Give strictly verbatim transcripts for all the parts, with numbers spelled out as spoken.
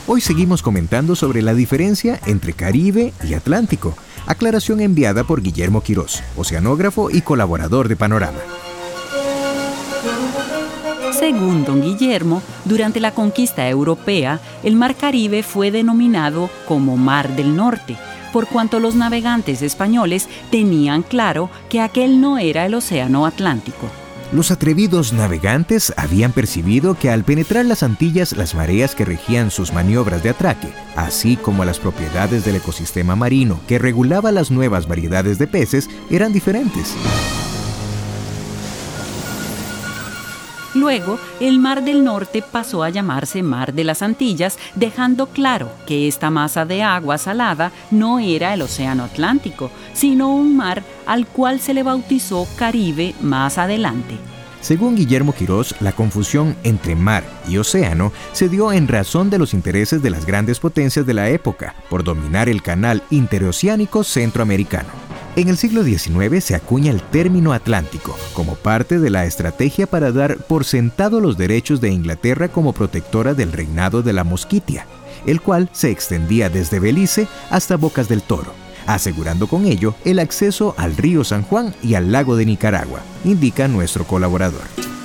Hoy seguimos comentando sobre la diferencia entre Caribe y Atlántico. Aclaración enviada por Guillermo Quirós, oceanógrafo y colaborador de Panorama. Según don Guillermo, durante la conquista europea, el Mar Caribe fue denominado como Mar del Norte, por cuanto los navegantes españoles tenían claro que aquel no era el Océano Atlántico. Los atrevidos navegantes habían percibido que al penetrar las Antillas, las mareas que regían sus maniobras de atraque, así como las propiedades del ecosistema marino que regulaba las nuevas variedades de peces, eran diferentes. Luego, el Mar del Norte pasó a llamarse Mar de las Antillas, dejando claro que esta masa de agua salada no era el Océano Atlántico, sino un mar al cual se le bautizó Caribe más adelante. Según Guillermo Quirós, la confusión entre mar y océano se dio en razón de los intereses de las grandes potencias de la época por dominar el canal interoceánico centroamericano. En el siglo diecinueve se acuña el término Atlántico como parte de la estrategia para dar por sentado los derechos de Inglaterra como protectora del reinado de la Mosquitia, el cual se extendía desde Belice hasta Bocas del Toro, asegurando con ello el acceso al río San Juan y al lago de Nicaragua, indica nuestro colaborador.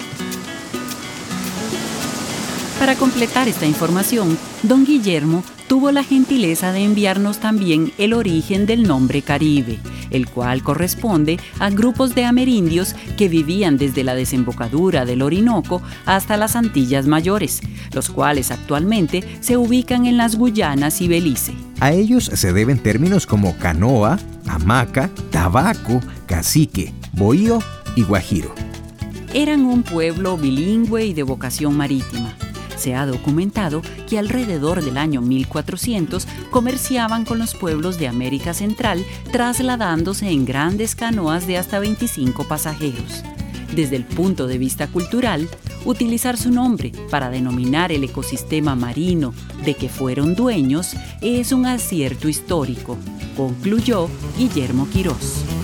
Para completar esta información, don Guillermo tuvo la gentileza de enviarnos también el origen del nombre Caribe, el cual corresponde a grupos de amerindios que vivían desde la desembocadura del Orinoco hasta las Antillas Mayores, los cuales actualmente se ubican en las Guyanas y Belice. A ellos se deben términos como canoa, hamaca, tabaco, cacique, bohío y guajiro. Eran un pueblo bilingüe y de vocación marítima. Se ha documentado que alrededor del año mil cuatrocientos comerciaban con los pueblos de América Central, trasladándose en grandes canoas de hasta veinticinco pasajeros. Desde el punto de vista cultural, utilizar su nombre para denominar el ecosistema marino de que fueron dueños es un acierto histórico, concluyó Guillermo Quirós.